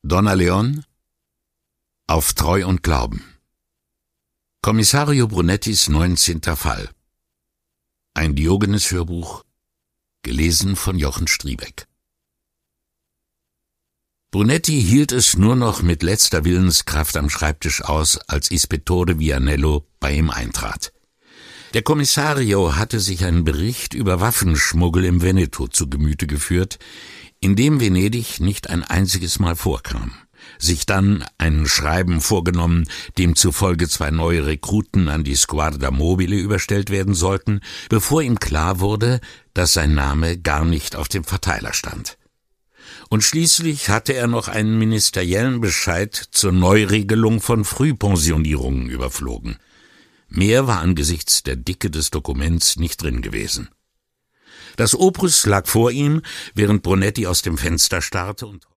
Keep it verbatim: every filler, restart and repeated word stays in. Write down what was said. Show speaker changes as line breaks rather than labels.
Donna Leon auf Treu und Glauben. Kommissario Brunettis neunzehnter Fall. Ein Diogenes-Hörbuch, gelesen von Jochen Striebeck. Brunetti hielt es nur noch mit letzter Willenskraft am Schreibtisch aus, als Ispettore Vianello bei ihm eintrat. Der Kommissario hatte sich einen Bericht über Waffenschmuggel im Veneto zu Gemüte geführt, in dem Venedig nicht ein einziges Mal vorkam, sich dann ein Schreiben vorgenommen, demzufolge zwei neue Rekruten an die Squadra Mobile überstellt werden sollten, bevor ihm klar wurde, dass sein Name gar nicht auf dem Verteiler stand. Und schließlich hatte er noch einen ministeriellen Bescheid zur Neuregelung von Frühpensionierungen überflogen. Mehr war angesichts der Dicke des Dokuments nicht drin gewesen. Das Opus lag vor ihm, während Brunetti aus dem Fenster starrte und